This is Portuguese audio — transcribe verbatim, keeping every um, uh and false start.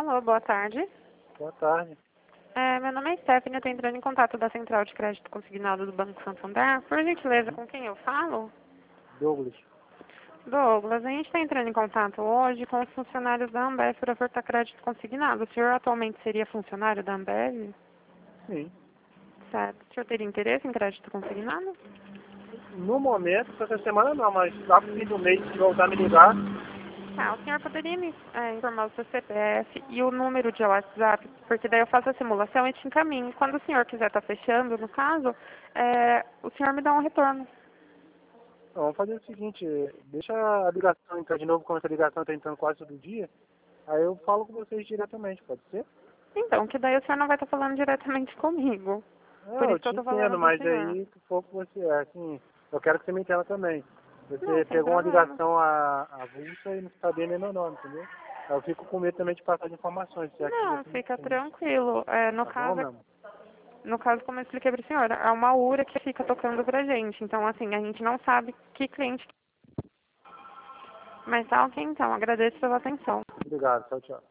Alô, boa tarde. Boa tarde. É, meu nome é Stephanie, eu estou entrando em contato da Central de Crédito Consignado do Banco Santander. Por gentileza, com quem eu falo? Douglas. Douglas, a gente está entrando em contato hoje com os funcionários da Ambev para ofertar crédito consignado. O senhor atualmente seria funcionário da Ambev? Sim. Certo. O senhor teria interesse em crédito consignado? No momento, essa semana não, mas lá pro fim do mês, se voltar a me ligar, Ah, o senhor poderia me é, informar o seu C P F e o número de WhatsApp, porque daí eu faço a simulação e te encaminho. Quando o senhor quiser estar fechando, no caso, é, o senhor me dá um retorno. então, vamos fazer o seguinte, deixa a ligação entrar de novo, como essa ligação está entrando quase todo dia, aí eu falo com vocês diretamente, pode ser? Então, que daí o senhor não vai estar falando diretamente comigo. Por Não, eu isso que eu te estou falando entendo, com o mas senhor. aí, se for com você, é assim, eu quero que você me entenda também. Você Não, sem pegou uma problema. ligação a avulsa e não sabia nem meu nome, entendeu? Aí eu fico com medo também de passar as informações, se é que Não, você me fica entende. tranquilo. É, no Tá bom, caso, meu amor? no caso, como eu expliquei para o senhor, é uma U R A que fica tocando pra gente. Então, assim, a gente não sabe que cliente. Mas tá ok, então. Agradeço pela atenção. Obrigado, tchau, tchau.